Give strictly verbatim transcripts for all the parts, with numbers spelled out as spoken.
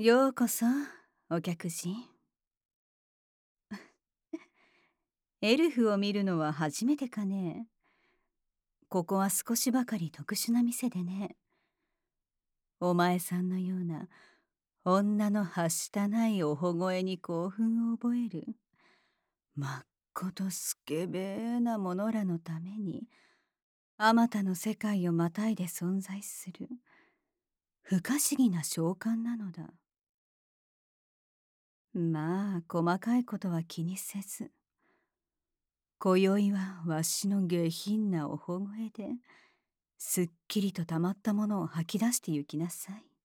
ようこそ、お客人。エルフを見るのは初めてかね。ここは少しばかり特殊な店でね。お前さんのような女のはしたないおほ声に興奮を覚えるまっことスケベな者らのために、あまたの世界をまたいで存在する不可思議な召喚なのだ。まあ細かいことは気にせず、今宵はわしの下品なおほ声ですっきりとたまったものを吐き出してゆきなさい。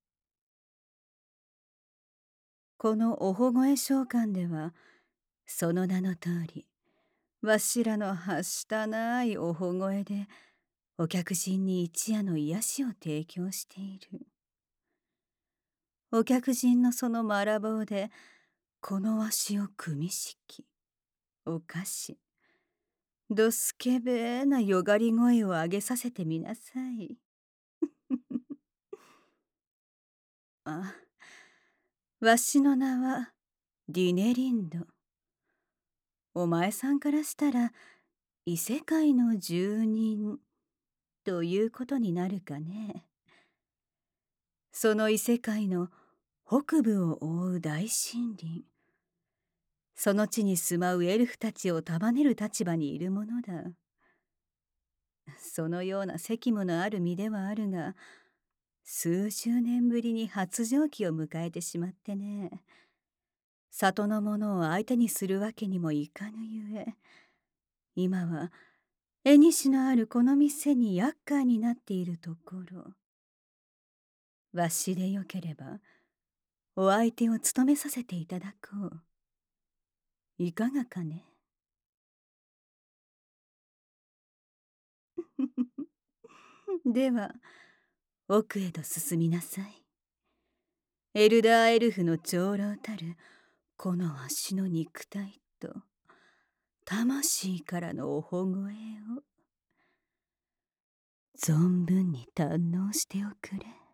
このおほ声召喚では、その名の通り、わしらのはしたないおほ声でお客人に一夜の癒しを提供している。お客人のそのまらぼうでこのわしを組み敷き、おかしどすけべなよがり声を上げさせてみなさい。あ、わしの名はディネリンド。お前さんからしたら異世界の住人ということになるかね。その異世界の北部を覆う大森林、その地に住まうエルフたちを束ねる立場にいるものだ。そのような責務のある身ではあるが、数十年ぶりに発情期を迎えてしまってね。里の者を相手にするわけにもいかぬゆえ、今は縁のあるこの店に厄介になっているところ。わしでよければお相手を務めさせていただこう。いかがかね。では奥へと進みなさい。エルダーエルフの長老たるこのわしの肉体と魂からのおほ声を存分に堪能しておくれ。